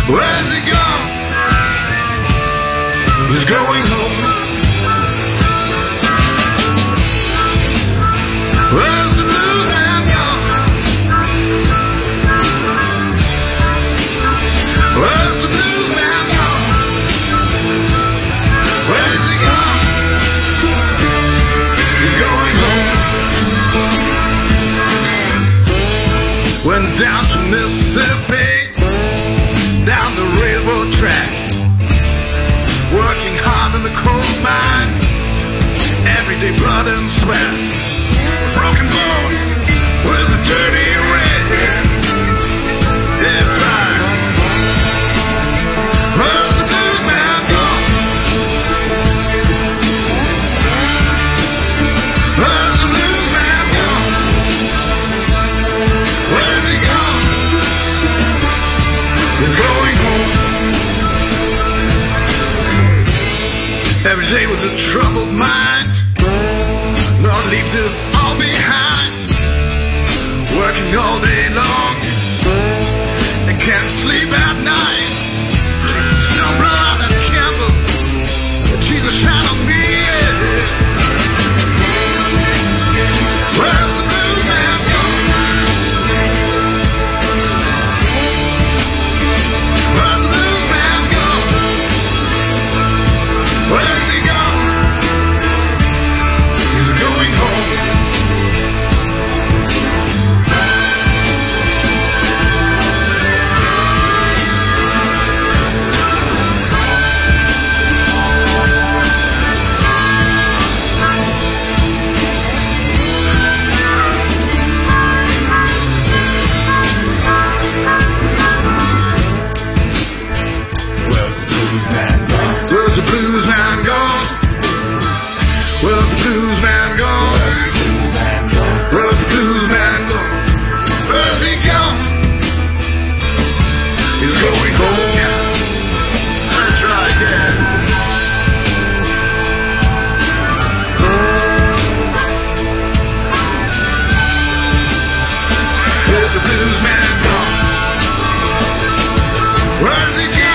Where's he gone? He's going home. Where's the blues man gone? Where's the blues man gone? Where's he gone? He's going home. Went down to Mississippi, down the railroad track, working hard in the coal mine, everyday blood and sweat, broken bones with a dirty red. That's right. Where's the blues man gone? Where's the blues man gone? Where's he gone? He's going home. Every day was a troubled mind. Lord, leave this all behind. Working all day long and can't sleep at night. No blood and candle. She's a shadow of me. Where's the blues man gone? Where's the blues man gone? Where's he gone? He's going home. Where's the blues man gone? Where's the blues man gone? Where's the blues man gone? Where's the blues man gone? Where's he gone? He's going home. Let's try again. Where's the blues man gone? Where's he gone?